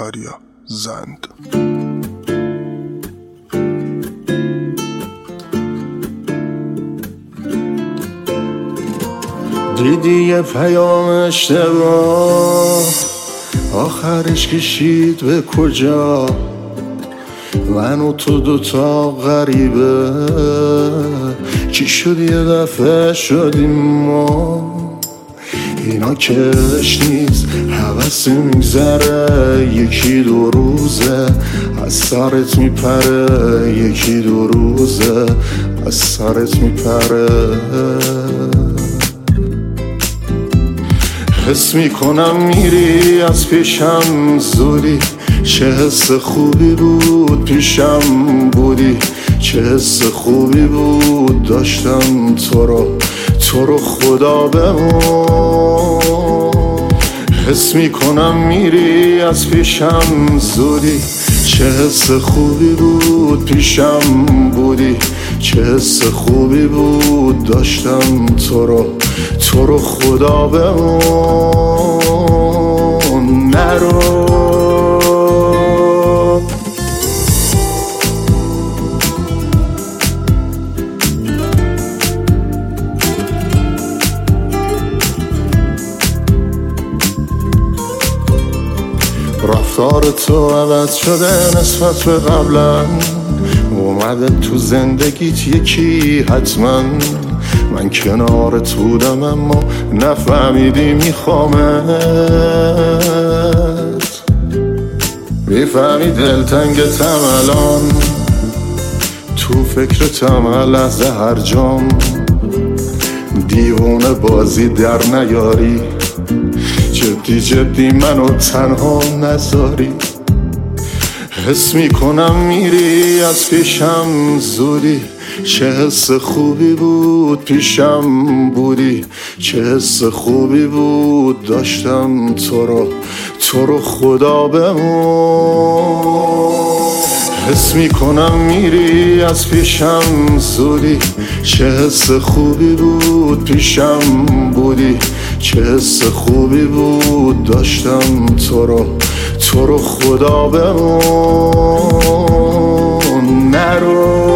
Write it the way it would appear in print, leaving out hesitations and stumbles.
آریا زند. دیدی یه پیام اشتباه آخرش کشید به کجا؟ من و تو دوتا غریبه چی شد یه دفعه شدیم ما؟ اینا کش نیست حوثی میگذره، یکی دو روزه از سرت میپره، یکی دو روزه از سرت میپره. حس میکنم میری از پیشم زودی، چه حس خوبی بود پیشم بودی، چه حس خوبی بود داشتم تو رو خدا بمون. حس میکنم میری از پیشم زودی، چه حس خوبی بود پیشم بودی، چه حس خوبی بود داشتم تو رو خدا بمون. نرو رفتار تو عوض شده نسبت به قبلا، اومده تو زندگیت یکی حتما. من کنارت بودم اما نفهمیدی میخوامت، میفهمی دلتنگتم الان، تو فکرتم هر لحظه هر جام. دیوونه بازی در نیاری، جدی منو تنها نذاری. حس میکنم میری از پیشم زودی، چه حس خوبی بود پیشم بودی، چه حس خوبی بود داشتم تو رو خدا بمون. حس میکنم میری از پیشم زودی، چه حس خوبی بود پیشم بودی، چه حس خوبی بود داشتم تو رو خدا بمون. نرو